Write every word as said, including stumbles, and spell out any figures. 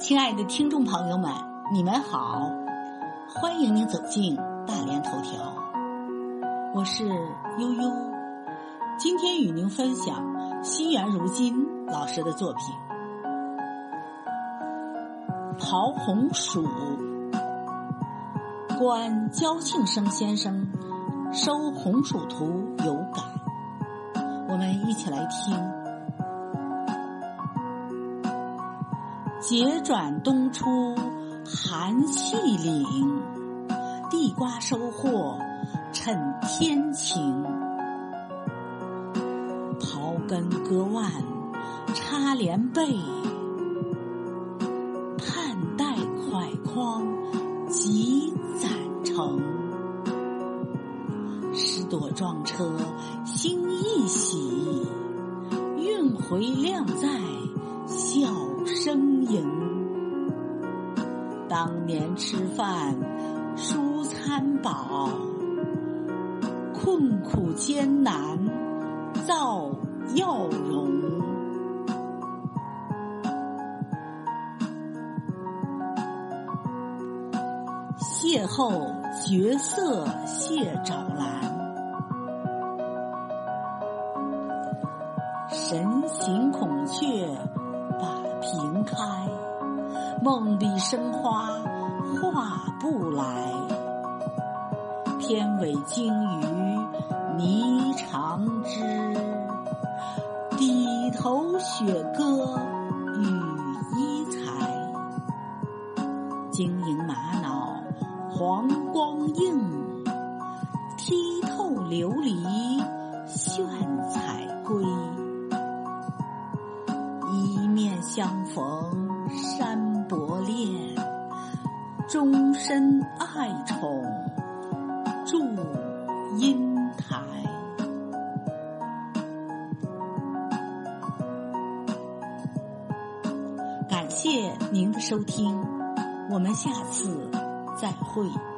亲爱的听众朋友们，你们好，欢迎您走进大连头条，我是悠悠，今天与您分享西元如金老师的作品《刨红薯》。观焦庆生先生收红薯图有感，我们一起来听。节转冬初寒气岭，地瓜收获趁天晴。刨根割腕插连背，盼待快筐即攒成。十朵装车心一喜，运回靓在笑声迎。当年吃饭蔬餐饱，困苦艰难造要容。邂逅绝色蟹爪兰，神行孔雀把屏开，梦里生花画不来。天尾鲸鱼霓长枝，低头雪歌与衣裁。晶莹玛瑙黄光映，剔透琉璃炫彩归。一面相逢山伯恋，终身爱宠祝英台。感谢您的收听，我们下次再会。